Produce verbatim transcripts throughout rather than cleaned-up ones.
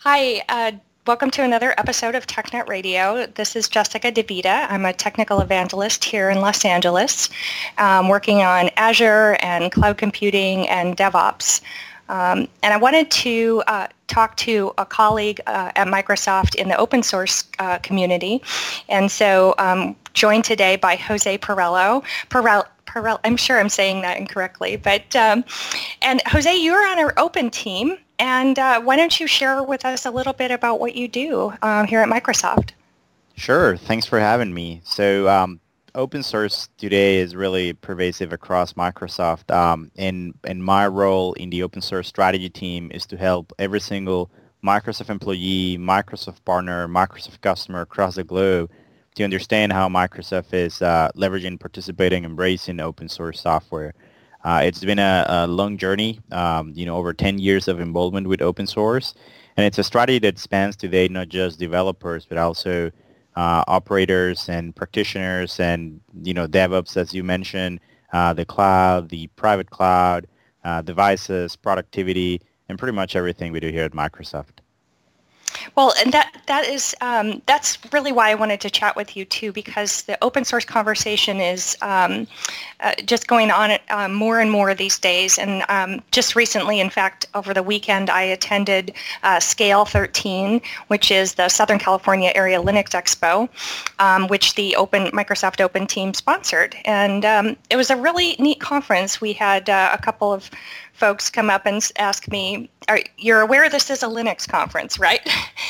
Hi, uh, welcome to another episode of TechNet Radio. This is Jessica DeVita. I'm a technical evangelist here in Los Angeles, um, working on Azure and cloud computing and DevOps. Um, and I wanted to uh, talk to a colleague uh, at Microsoft in the open source uh, community. And so um, joined today by Jose Perello. Perel- Perel- I'm sure I'm saying that incorrectly. But um, and Jose, you're on our open team. And uh, why don't you share with us a little bit about what you do uh, here at Microsoft? Sure. Thanks for having me. So um, open source today is really pervasive across Microsoft. Um, and, and my role in the open source strategy team is to help every single Microsoft employee, Microsoft partner, Microsoft customer across the globe to understand how Microsoft is uh, leveraging, participating, embracing open source software. Uh, it's been a, a long journey, um, you know, over ten years of involvement with open source. And it's a strategy that spans today not just developers, but also uh, operators and practitioners and, you know, DevOps, as you mentioned, uh, the cloud, the private cloud, uh, devices, productivity, and pretty much everything we do here at Microsoft. Well, and that that is um, that's really why I wanted to chat with you too, because the open source conversation is um, uh, just going on uh, more and more these days. And um, just recently, in fact, over the weekend, I attended uh, Scale thirteen, which is the Southern California Area Linux Expo, um, which the Open Microsoft Open team sponsored, and um, it was a really neat conference. We had uh, a couple of folks come up and ask me, Are, you're aware this is a Linux conference, right?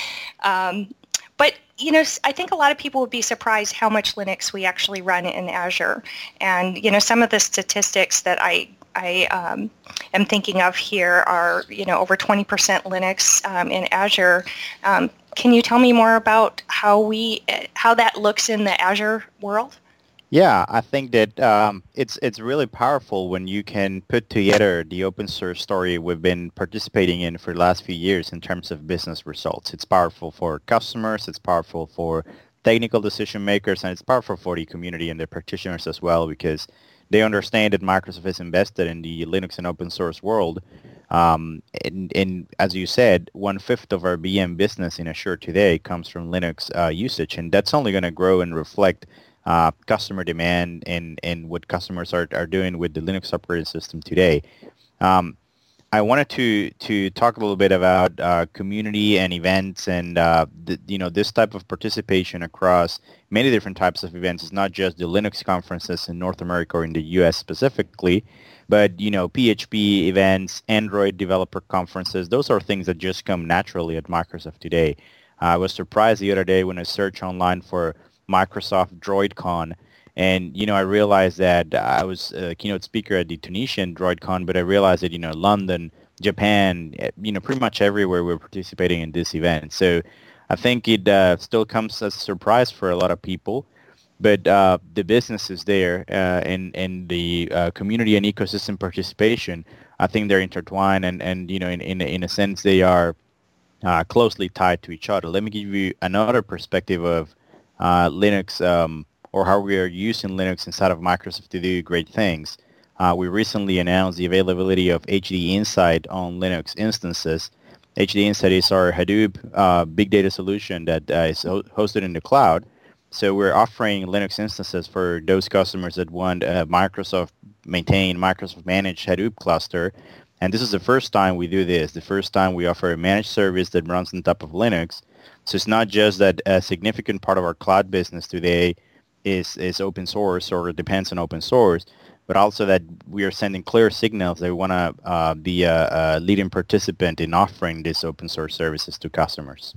um, but, you know, I think a lot of people would be surprised how much Linux we actually run in Azure. And, you know, some of the statistics that I, I um, am thinking of here are, you know, over twenty percent Linux um, in Azure. Um, can you tell me more about how we, how that looks in the Azure world? Yeah, I think that um, it's it's really powerful when you can put together the open source story we've been participating in for the last few years in terms of business results. It's powerful for customers, it's powerful for technical decision makers, and it's powerful for the community and the practitioners as well because they understand that Microsoft is invested in the Linux and open source world. Um, and, and as you said, one-fifth of our B M business in Azure today comes from Linux uh, usage, and that's only going to grow and reflect Uh, customer demand and, and what customers are, are doing with the Linux operating system today. Um, I wanted to to talk a little bit about uh, community and events and uh, the, you know this type of participation across many different types of events. It's not just the Linux conferences in North America or in the U S specifically, but you know P H P events, Android developer conferences. Those are things that just come naturally at Microsoft today. Uh, I was surprised the other day when I searched online for Microsoft DroidCon, and you know I realized that I was a keynote speaker at the Tunisian DroidCon, but I realized that you know London, Japan, eh, you know pretty much everywhere we're participating in this event. So I think it uh, still comes as a surprise for a lot of people, but uh, the business is there, uh, and and the uh, community and ecosystem participation. I think they're intertwined, and and you know in in in a sense they are uh, closely tied to each other. Let me give you another perspective of uh, Linux um, or how we are using Linux inside of Microsoft to do great things. Uh, we recently announced the availability of H D Insight on Linux instances. H D Insight is our Hadoop uh, big data solution that uh, is ho- hosted in the cloud. So we're offering Linux instances for those customers that want a Microsoft maintained, Microsoft managed Hadoop cluster. And this is the first time we do this, the first time we offer a managed service that runs on top of Linux. So it's not just that a significant part of our cloud business today is, is open source or depends on open source, but also that we are sending clear signals that we want to uh, be a, a leading participant in offering these open source services to customers.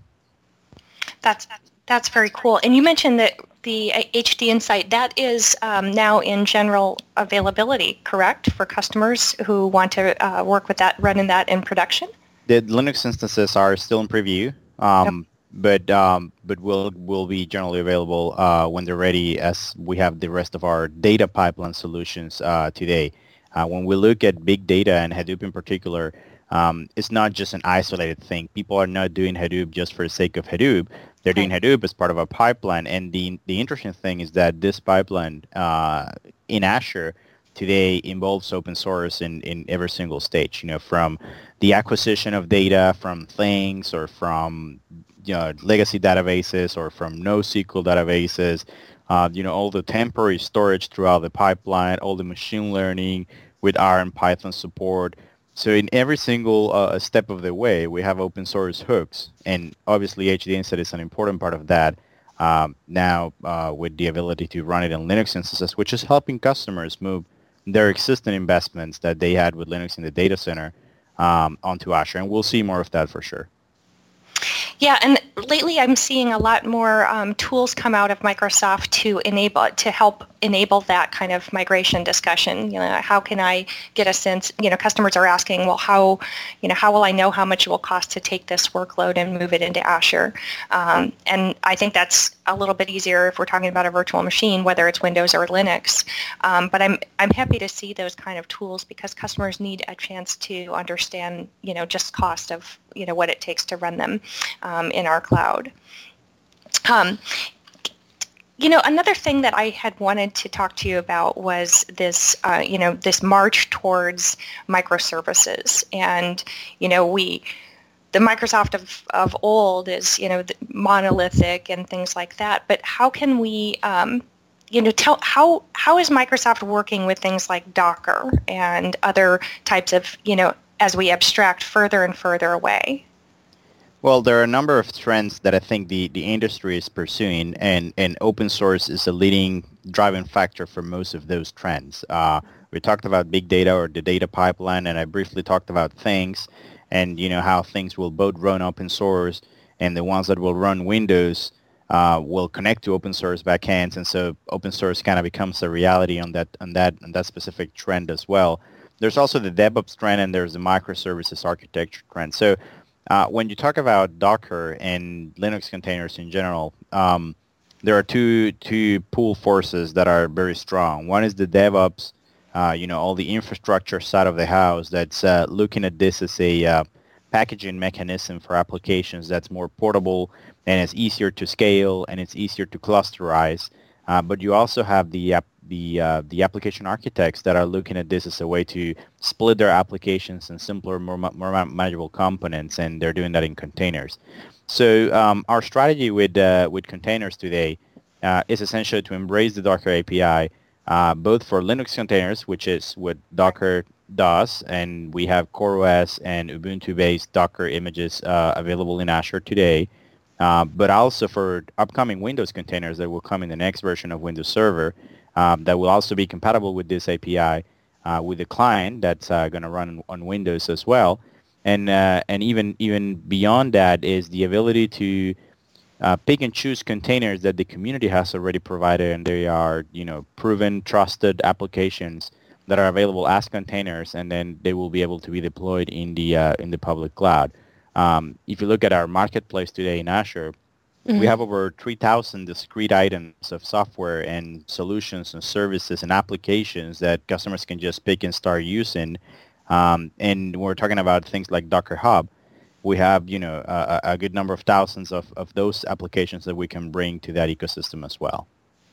That's that's very cool. And you mentioned that the H D Insight, that is um, now in general availability, correct, for customers who want to uh, work with that, running that in production? The Linux instances are still in preview, um, but um, but will will be generally available uh, when they're ready, as we have the rest of our data pipeline solutions uh, today. Uh, when we look at big data and Hadoop in particular, um, it's not just an isolated thing. People are not doing Hadoop just for the sake of Hadoop. They're doing Hadoop as part of a pipeline. And the the interesting thing is that this pipeline uh, in Azure today involves open source in, in every single stage, you know, from the acquisition of data from things or from, you know, legacy databases or from NoSQL databases, uh, you know, all the temporary storage throughout the pipeline, all the machine learning with R and Python support. So in every single uh, step of the way, we have open source hooks, and obviously H D Insight is an important part of that. Um, now uh, with the ability to run it in Linux instances, which is helping customers move their existing investments that they had with Linux in the data center um, onto Azure, and we'll see more of that for sure. Yeah, and lately I'm seeing a lot more um, tools come out of Microsoft to enable to help enable that kind of migration discussion. You know, how can I get a sense? You know, customers are asking, well, how, you know, how will I know how much it will cost to take this workload and move it into Azure? Um, and I think that's a little bit easier if we're talking about a virtual machine, whether it's Windows or Linux. Um, but I'm I'm happy to see those kind of tools because customers need a chance to understand, you know, just cost of, you know, what it takes to run them um, in our cloud. Um, you know, another thing that I had wanted to talk to you about was this, uh, you know, this march towards microservices. And, you know, we, the Microsoft of, of old is, you know, monolithic and things like that. But how can we, um, you know, tell how how is Microsoft working with things like Docker and other types of, you know, as we abstract further and further away? Well, there are a number of trends that I think the, the industry is pursuing, and, and open source is a leading driving factor for most of those trends. Uh, we talked about big data or the data pipeline, and I briefly talked about things, and you know how things will both run open source, and the ones that will run Windows uh, will connect to open source backends, and so open source kind of becomes a reality on that on that on that specific trend as well. There's also the DevOps trend, and there's the microservices architecture trend. So Uh, when you talk about Docker and Linux containers in general, um, there are two two pull forces that are very strong. One is the DevOps, uh, you know, all the infrastructure side of the house that's uh, looking at this as a uh, packaging mechanism for applications that's more portable and it's easier to scale and it's easier to clusterize. Uh, but you also have the uh, the uh, the application architects that are looking at this as a way to split their applications in simpler, more, more manageable components, and they're doing that in containers. So um, our strategy with uh, with containers today uh, is essentially to embrace the Docker A P I, uh, both for Linux containers, which is what Docker does, and we have CoreOS and Ubuntu-based Docker images uh, available in Azure today. Uh, but also for upcoming Windows containers that will come in the next version of Windows Server um, that will also be compatible with this A P I uh, with the client that's uh, going to run on Windows as well. And uh, and even even beyond that is the ability to uh, pick and choose containers that the community has already provided, and they are, you know, proven, trusted applications that are available as containers, and then they will be able to be deployed in the uh, in the public cloud. Um, if you look at our marketplace today in Azure, mm-hmm. we have over three thousand discrete items of software and solutions and services and applications that customers can just pick and start using. Um, and we're talking about things like Docker Hub. We have, you know, a, a good number of thousands of, of those applications that we can bring to that ecosystem as well.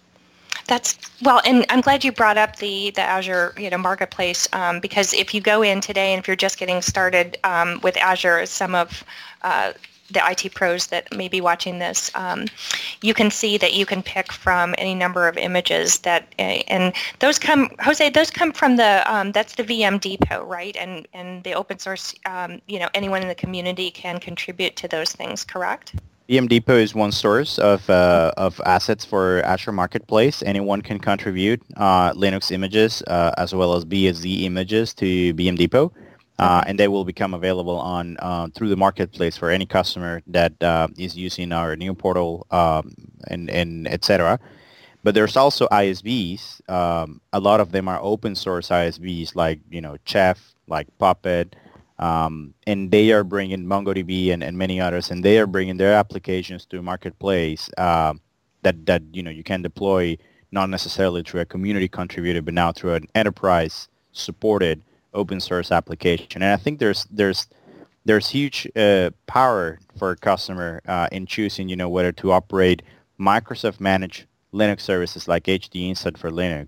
That's well, and I'm glad you brought up the the Azure, you know, marketplace um, because if you go in today and if you're just getting started um, with Azure, some of uh, the I T pros that may be watching this, um, you can see that you can pick from any number of images that, uh, and those come, Jose, those come from the um, that's the V M Depot, right? And and the open source, um, you know, anyone in the community can contribute to those things, correct? V M Depot is one source of uh, of assets for Azure Marketplace. Anyone can contribute uh, Linux images uh, as well as B S D images to V M Depot, uh, and they will become available on uh, through the marketplace for any customer that uh, is using our new portal um, and and et cetera. But there's also I S Vs. Um, a lot of them are open source I S Vs, like you know Chef, like Puppet. Um, and they are bringing MongoDB and, and many others, and they are bringing their applications to marketplace uh, that that you know you can deploy not necessarily through a community contributed, but now through an enterprise supported open source application. And I think there's there's there's huge uh, power for a customer uh, in choosing you know whether to operate Microsoft managed Linux services like H D Insight for Linux.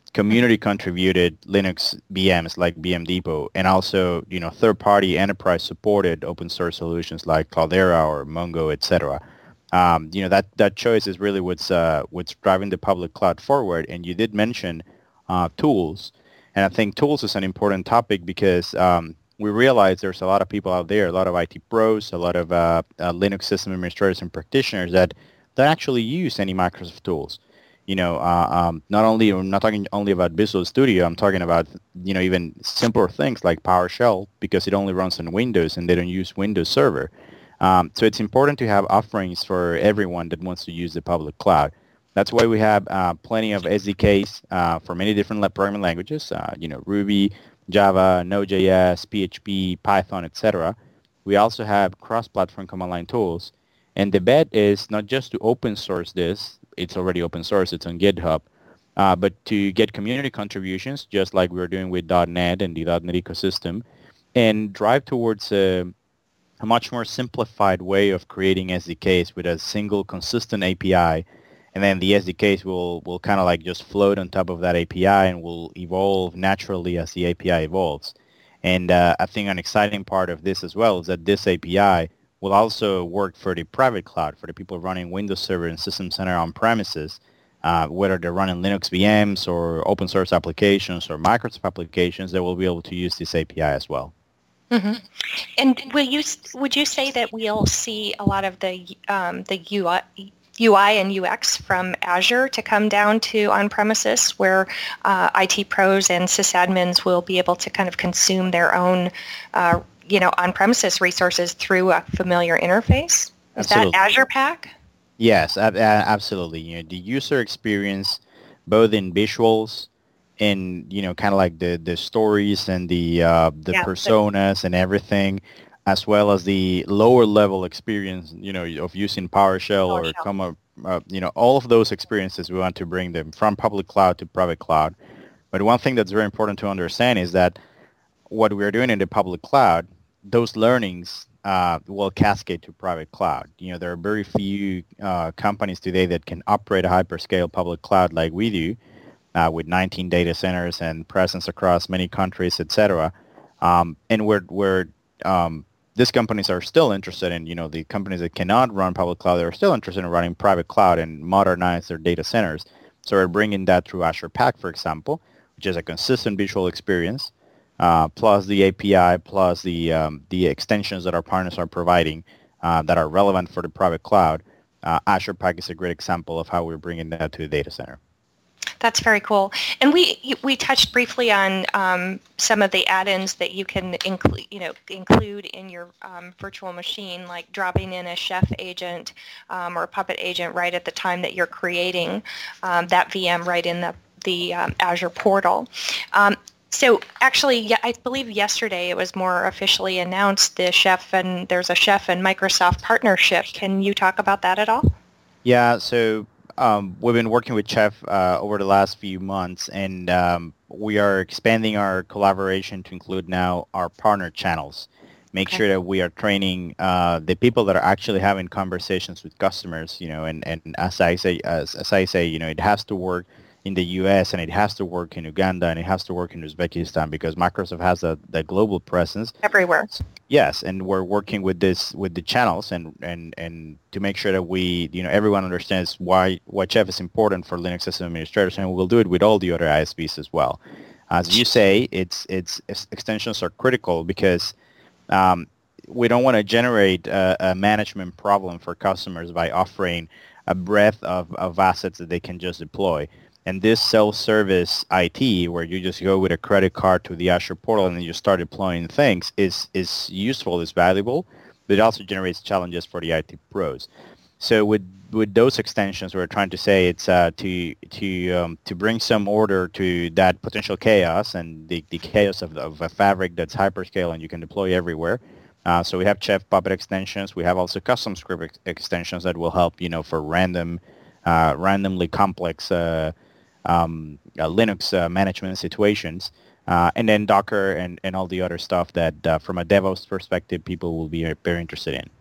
community contributed Linux V Ms like V M Depot, and also, you know, third-party enterprise supported open source solutions like Cloudera or Mongo, et cetera. Um, you know, that, that choice is really what's uh, what's driving the public cloud forward. And you did mention uh, tools, and I think tools is an important topic because um, we realize there's a lot of people out there, a lot of I T pros, a lot of uh, uh, Linux system administrators and practitioners that don't actually use any Microsoft tools. You know, uh, um, not only, I'm not talking only about Visual Studio, I'm talking about, you know, even simpler things like PowerShell, because it only runs on Windows and they don't use Windows Server. Um, so it's important to have offerings for everyone that wants to use the public cloud. That's why we have uh, plenty of S D Ks uh, for many different programming languages, uh, you know, Ruby, Java, Node.js, P H P, Python, et cetera. We also have cross-platform command line tools. And the bet is not just to open source this, it's already open source, it's on GitHub, uh, but to get community contributions, just like we were doing with dot net and the dot net ecosystem, and drive towards a, a much more simplified way of creating S D Ks with a single consistent A P I. And then the S D Ks will, will kind of like just float on top of that A P I and will evolve naturally as the A P I evolves. And uh, I think an exciting part of this as well is that this A P I will also work for the private cloud, for the people running Windows Server and System Center on premises, uh, whether they're running Linux V Ms or open source applications or Microsoft applications, they will be able to use this A P I as well. Mm-hmm. And will you, would you say that we'll see a lot of the um, the U I, U I and U X from Azure to come down to on-premises, where uh, I T pros and sysadmins will be able to kind of consume their own uh, you know, on-premises resources through a familiar interface? Is Absolutely. that Azure Pack? Yes, ab- absolutely. You know, the user experience, both in visuals, in, you know, kind of like the, the stories and the uh, the yeah, personas and everything, as well as the lower level experience, you know, of using PowerShell, PowerShell. or come up, uh, you know, all of those experiences we want to bring them from public cloud to private cloud. But one thing that's very important to understand is that what we're doing in the public cloud, those learnings uh, will cascade to private cloud. You know, there are very few uh, companies today that can operate a hyperscale public cloud like we do, uh, with nineteen data centers and presence across many countries, et cetera. Um, and we're, we're um, these companies are still interested in, you know, the companies that cannot run public cloud, they're still interested in running private cloud and modernize their data centers. So we're bringing that through Azure Pack, for example, which is a consistent visual experience. Uh, plus the A P I, plus the um, the extensions that our partners are providing uh, that are relevant for the private cloud. Uh, Azure Pack is a great example of how we're bringing that to the data center. That's very cool. And we we touched briefly on um, some of the add-ins that you can include, you know, include in your um, virtual machine, like dropping in a Chef agent um, or a Puppet agent right at the time that you're creating um, that V M right in the the um, Azure portal. Um, So actually, I believe yesterday it was more officially announced, the Chef, and there's a Chef and Microsoft partnership. Can you talk about that at all? Yeah, so um, we've been working with Chef uh, over the last few months, and um, we are expanding our collaboration to include now our partner channels. Make okay. sure that we are training uh, the people that are actually having conversations with customers, you know, and, and as I say, as, as I say, you know, it has to work in the U S and it has to work in Uganda and it has to work in Uzbekistan because Microsoft has a, that global presence everywhere. Yes, and we're working with this with the channels and, and, and to make sure that we, you know, everyone understands why why Chef is important for Linux system administrators, and we'll do it with all the other I S Vs as well. As you say, it's it's extensions are critical because um, we don't want to generate a, a management problem for customers by offering a breadth of, of assets that they can just deploy. And this self-service I T, where you just go with a credit card to the Azure portal and you start deploying things, is is useful, is valuable, but it also generates challenges for the I T pros. So with with those extensions, we're trying to say it's uh, to to um, to bring some order to that potential chaos and the, the chaos of, of a fabric that's hyperscale and you can deploy everywhere. Uh, so we have Chef Puppet extensions. We have also custom script ex- extensions that will help, you know, for random, uh, randomly complex uh, um, uh, Linux uh, management situations. Uh, and then Docker and, and all the other stuff that, uh, from a DevOps perspective, people will be very interested in.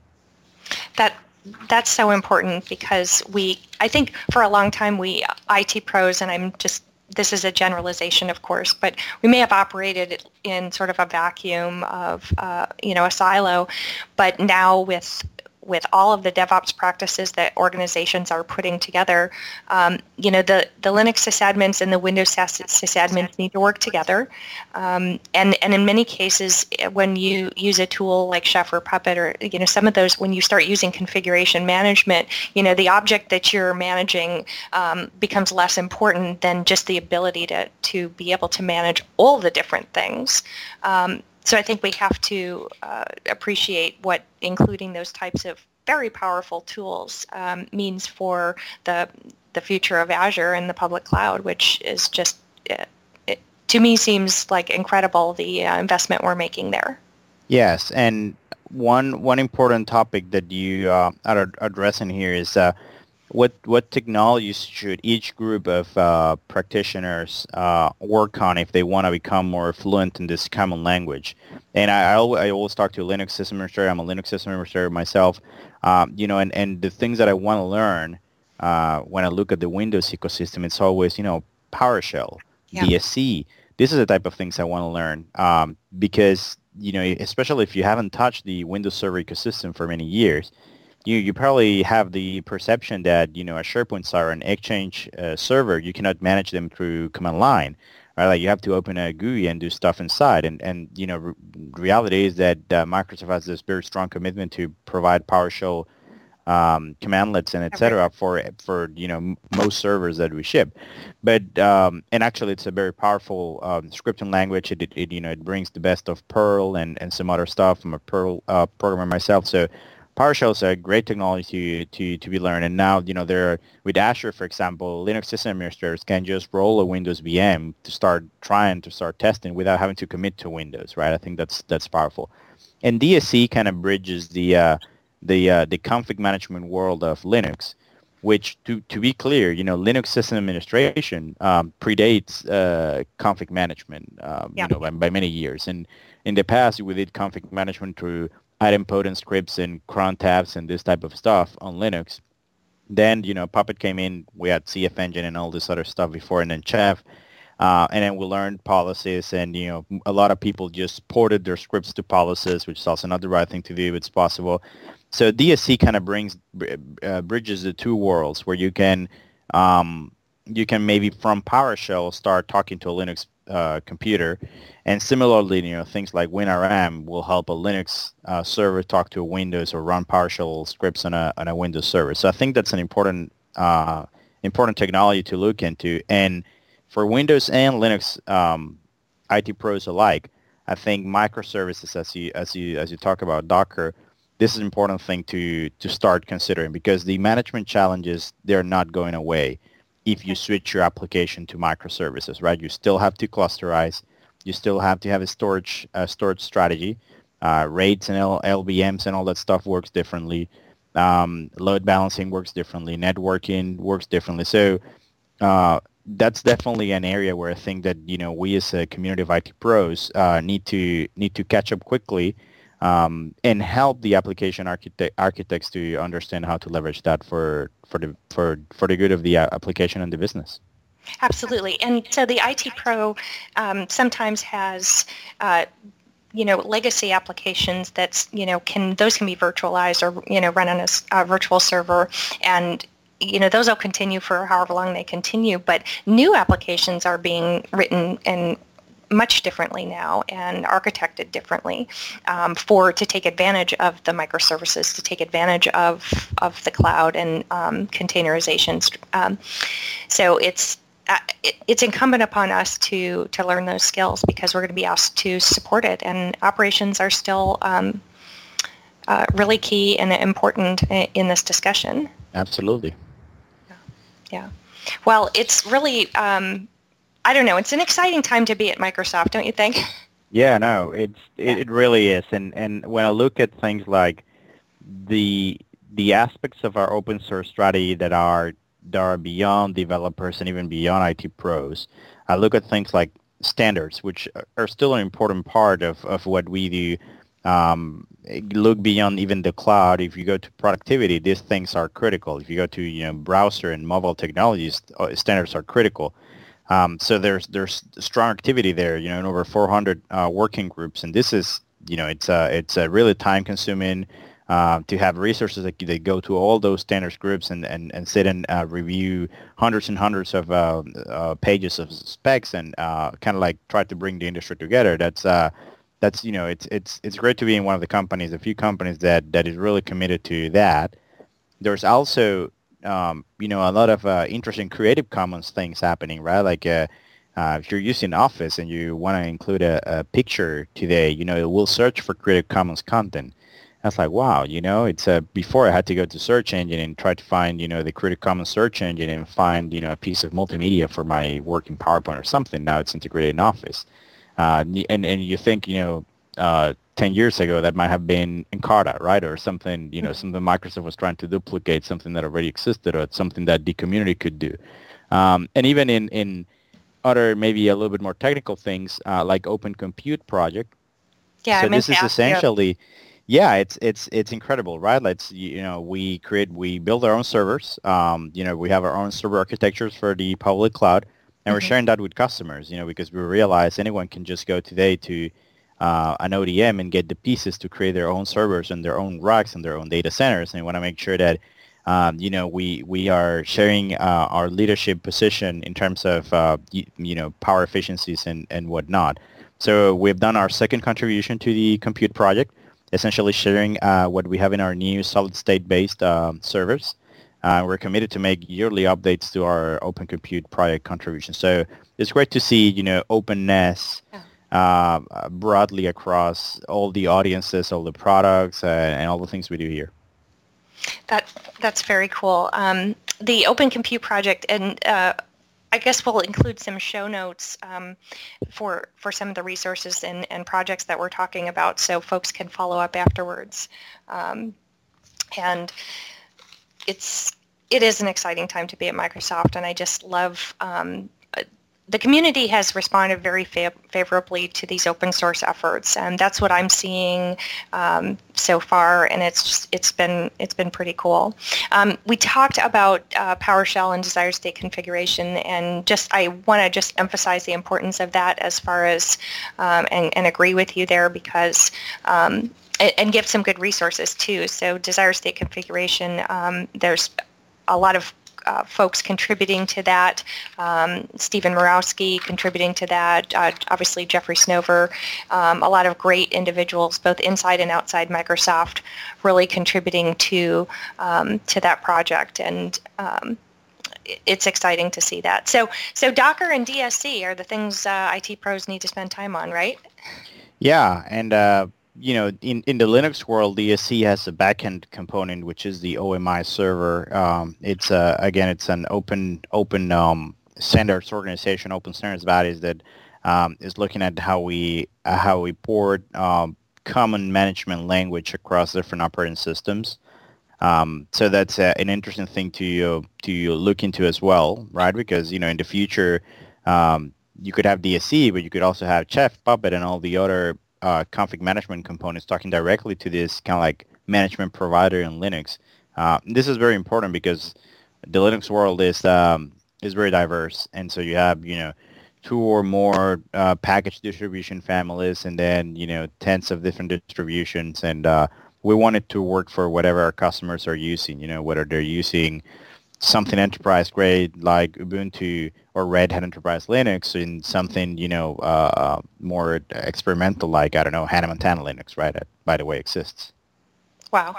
That that's so important because we, I think, for a long time, we I T pros, and I'm just this is a generalization, of course, but we may have operated in sort of a vacuum of, uh, you know, a silo, but now with with all of the DevOps practices that organizations are putting together, um, you know, the, the Linux sysadmins and the Windows sysadmins need to work together. Um, and, and in many cases, when you use a tool like Chef or Puppet or, you know, some of those, when you start using configuration management, you know, the object that you're managing um, becomes less important than just the ability to, to be able to manage all the different things. Um, So I think we have to uh, appreciate what including those types of very powerful tools um, means for the the future of Azure and the public cloud, which is just, it, it, to me, seems like incredible, the uh, investment we're making there. Yes, and one one important topic that you uh, are addressing here is uh, what what technologies should each group of uh, practitioners uh, work on if they want to become more fluent in this common language. And I, I, always, I always talk to a Linux system administrator. I'm a Linux system administrator myself. Um, you know, and, and the things that I want to learn uh, when I look at the Windows ecosystem, it's always, you know, PowerShell, yeah. D S C. This is the type of things I want to learn um, because, you know, especially if you haven't touched the Windows Server ecosystem for many years, You, you probably have the perception that, you know, a SharePoint server, an Exchange uh, server, you cannot manage them through command line, right? Like you have to open a G U I and do stuff inside. And, and you know, re- reality is that uh, Microsoft has this very strong commitment to provide PowerShell um, commandlets and et cetera for, for, you know, m- most servers that we ship. But, um, and actually it's a very powerful um, scripting language. It, it, it, you know, it brings the best of Perl and, and some other stuff. I'm a Perl uh, programmer myself, so PowerShell is a great technology to, to, to be learned, and now, you know, there with Azure, for example, Linux system administrators can just roll a Windows V M to start trying to start testing without having to commit to Windows, right? I think that's that's powerful, and D S C kind of bridges the uh, the uh, the config management world of Linux, which to to be clear, you know, Linux system administration um, predates uh, config management, um, yeah. you know, by, by many years, and in the past we did config management through idempotent scripts and cron tabs and this type of stuff on Linux. Then, you know, Puppet came in, we had C F Engine and all this other stuff before, and then Chef. Uh, and then we learned policies, and, you know, a lot of people just ported their scripts to policies, which is also not the right thing to do. It's possible. So D S C kind of brings, uh, bridges the two worlds where you can, um, you can maybe from PowerShell start talking to a Linux uh, computer. And similarly, you know, things like WinRM will help a Linux uh, server talk to a Windows or run PowerShell scripts on a on a Windows server. So I think that's an important uh, important technology to look into. And for Windows and Linux um, I T pros alike, I think microservices, as you as you as you talk about Docker, this is an important thing to to start considering, because the management challenges, they're not going away if you switch your application to microservices, right? You still have to clusterize. You still have to have a storage uh, storage strategy. Uh, RAIDs and L- LVMs and all that stuff works differently. Um, load balancing works differently. Networking works differently. So uh, that's definitely an area where I think that, you know, we as a community of I T pros uh, need to need to catch up quickly um, and help the application architect architects to understand how to leverage that for for the for for the good of the uh, application and the business. Absolutely. And so the I T pro um, sometimes has, uh, you know, legacy applications that's, you know, can those can be virtualized or, you know, run on a, a virtual server, and, you know, those will continue for however long they continue. But new applications are being written and much differently now and architected differently um, for to take advantage of the microservices, to take advantage of of the cloud and um, containerization. Um, so it's Uh, it, it's incumbent upon us to, to learn those skills, because we're going to be asked to support it, and operations are still um, uh, really key and important in, in this discussion. Absolutely. Yeah. yeah. Well, it's really, um, I don't know, it's an exciting time to be at Microsoft, don't you think? Yeah, no, it's it, it really is. And and when I look at things like the the aspects of our open source strategy that are that are beyond developers and even beyond I T pros, I look at things like standards, which are still an important part of, of what we do. Um, look beyond even the cloud. If you go to productivity, these things are critical. If you go to, you know, browser and mobile technologies, standards are critical. Um, so there's there's strong activity there, you know, in over four hundred uh, working groups, and this is, you know, it's uh, it's uh, really time consuming uh, to have resources that they go to all those standards groups and and, and sit and uh, review hundreds and hundreds of uh, uh, pages of specs and uh, kind of like try to bring the industry together. That's uh, that's you know, it's it's it's great to be in one of the companies, a few companies that that is really committed to that. There's also um, you know, a lot of uh, interesting Creative Commons things happening, right? Like uh, uh, if you're using Office and you want to include a, a picture today, you know, it will search for Creative Commons content. That's like, wow, you know, it's uh, before I had to go to search engine and try to find, you know, the Creative Commons search engine and find, you know, a piece of multimedia for my working PowerPoint or something. Now it's integrated in Office. Uh, and, and you think, you know, uh, ten years ago that might have been Encarta, right? Or something, you know, mm-hmm. something Microsoft was trying to duplicate, something that already existed, or something that the community could do. Um, and even in, in other maybe a little bit more technical things uh, like Open Compute Project. Yeah, so I meant this is essentially, yeah, it's it's it's incredible, right? Let's, you know, we create, we build our own servers. Um, you know, we have our own server architectures for the public cloud, and mm-hmm. we're sharing that with customers, you know, because we realize anyone can just go today to Uh, an O D M and get the pieces to create their own servers and their own racks and their own data centers. And we want to make sure that, um, you know, we we are sharing uh, our leadership position in terms of, uh, you, you know, power efficiencies and, and whatnot. So we've done our second contribution to the Compute project, essentially sharing uh, what we have in our new solid-state-based um, servers. Uh, we're committed to make yearly updates to our Open Compute project contribution. So it's great to see, you know, openness. Yeah. Uh, broadly across all the audiences, all the products, uh, and all the things we do here. That that's very cool. Um, the Open Compute project, and uh, I guess we'll include some show notes um, for for some of the resources and, and projects that we're talking about, so folks can follow up afterwards. Um, and it's it is an exciting time to be at Microsoft, and I just love. Um, The community has responded very fav- favorably to these open source efforts, and that's what I'm seeing um, so far. And it's just, it's been it's been pretty cool. Um, we talked about uh, PowerShell and desired state configuration, and just I want to just emphasize the importance of that as far as um, and, and agree with you there because. Um, and, and give some good resources too. So desired state configuration, um, there's a lot of Uh, folks contributing to that, um, Stephen Murawski contributing to that, uh, obviously Jeffrey Snover, um, a lot of great individuals both inside and outside Microsoft really contributing to um, to that project, and um, it's exciting to see that. So, so Docker and D S C are the things uh, I T pros need to spend time on, right? Yeah, and uh, you know, in, in the Linux world, D S C has a backend component, which is the O M I server. Um, it's uh, again, it's an open open um, standards organization, open standards bodies that um, is looking at how we uh, how we port um, common management language across different operating systems. Um, so that's uh, an interesting thing to uh, to look into as well, right? Because, you know, in the future, um, you could have D S C, but you could also have Chef, Puppet, and all the other uh, config management components talking directly to this kind of like management provider in Linux. Uh, this is very important because the Linux world is um, is very diverse, and so you have, you know, two or more uh, package distribution families, and then, you know, tens of different distributions, and uh, we want it to work for whatever our customers are using, you know, whether they're using something enterprise grade like Ubuntu or Red Hat Enterprise Linux, in something, you know, uh, more experimental like, I don't know, Hannah Montana Linux, right? That, by the way, exists. Wow.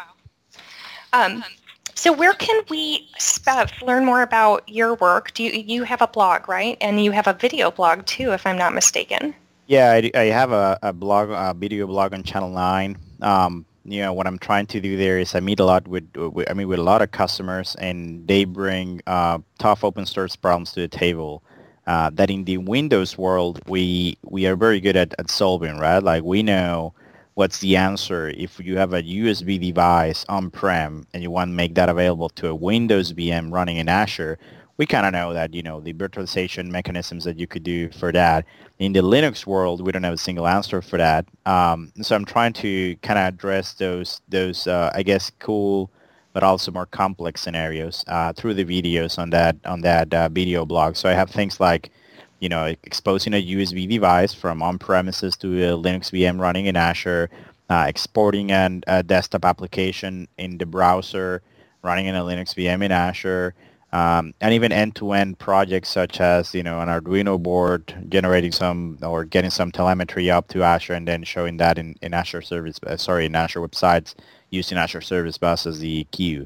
Um, so where can we uh, learn more about your work? Do you, you have a blog, right? And you have a video blog too, if I'm not mistaken. Yeah, I, I have a, a blog, a video blog on Channel nine. Um, you know, what I'm trying to do there is I meet a lot with, with I mean, with a lot of customers, and they bring uh, tough open source problems to the table uh, that in the Windows world we we are very good at, at solving, right? Like, we know what's the answer if you have a U S B device on-prem and you want to make that available to a Windows V M running in Azure. We kind of know that, you know, the virtualization mechanisms that you could do for that. In the Linux world, we don't have a single answer for that. Um, so I'm trying to kind of address those, those uh, I guess, cool but also more complex scenarios uh, through the videos on that on that uh, video blog. So I have things like you know, exposing a U S B device from on-premises to a Linux V M running in Azure, uh, exporting an, a desktop application in the browser, running in a Linux V M in Azure, um, and even end-to-end projects such as, you know, an Arduino board, generating some or getting some telemetry up to Azure and then showing that in, in Azure Service, uh, sorry, in Azure websites using Azure Service Bus as the queue.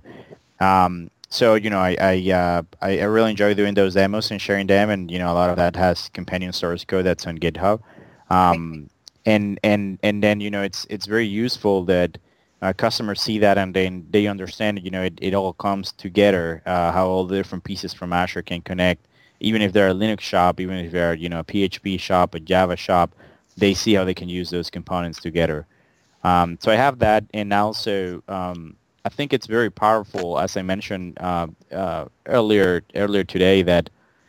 Um, so, you know, I I, uh, I I really enjoy doing those demos and sharing them, and you know, a lot of that has companion source code that's on GitHub. Um, and and and then you know, it's it's very useful that uh, customers see that and then they understand, you know, it, it all comes together, uh, how all the different pieces from Azure can connect. Even if they're a Linux shop, even if they're, you know, a P H P shop, a Java shop, they see how they can use those components together. Um, so I have that, and also um, I think it's very powerful, as I mentioned uh, uh, earlier earlier today, that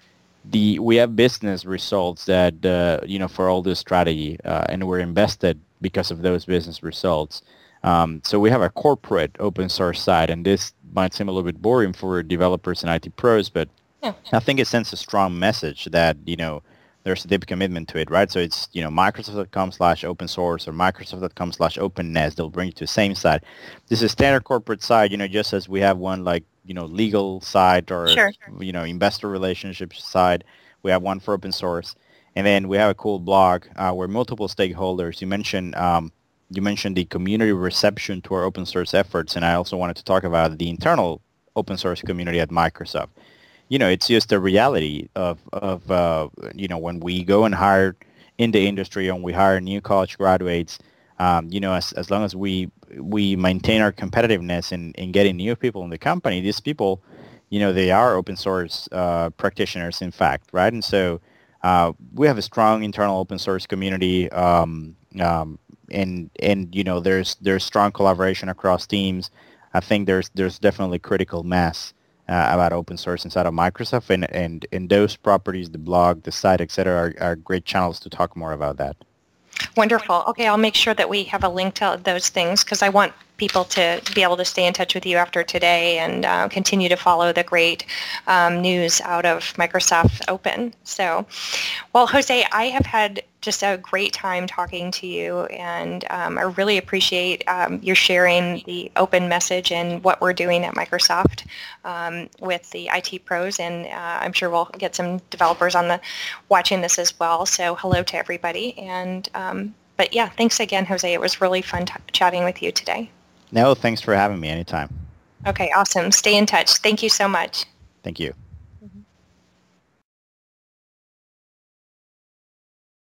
the we have business results that uh, you know, for all this strategy, uh, and we're invested because of those business results. Um, so we have a corporate open source side, and this might seem a little bit boring for developers and I T pros, but yeah. I think it sends a strong message that, you know, there's a deep commitment to it, right? So it's, you know, Microsoft.com slash open source or Microsoft.com slash openness. They'll bring you to the same side. This is standard corporate side, you know, just as we have one like, you know, legal side or, sure. you know, investor relationships side. We have one for open source. And then we have a cool blog uh, where multiple stakeholders, you mentioned, um, you mentioned the community reception to our open source efforts. And I also wanted to talk about the internal open source community at Microsoft. You know, it's just the reality of, of uh, you know, when we go and hire in the industry and we hire new college graduates, um, you know, as, as long as we we maintain our competitiveness in, in getting new people in the company, these people, you know, they are open source uh, practitioners, in fact, right? And so uh, we have a strong internal open source community, um, um, and, and, you know, there's there's strong collaboration across teams. I think there's there's definitely critical mass Uh, about open source inside of Microsoft, and, and, and those properties, the blog, the site, et cetera, are, are great channels to talk more about that. Wonderful. Okay, I'll make sure that we have a link to those things because I want people to be able to stay in touch with you after today and uh, continue to follow the great um, news out of Microsoft Open. So, well, Jose, I have had just a great time talking to you, and um, I really appreciate um, your sharing the open message and what we're doing at Microsoft um, with the I T pros, and uh, I'm sure we'll get some developers on the watching this as well. So hello to everybody, and um, but yeah, thanks again, Jose. It was really fun t- chatting with you today. No, thanks for having me anytime. Okay, awesome. Stay in touch. Thank you so much. Thank you.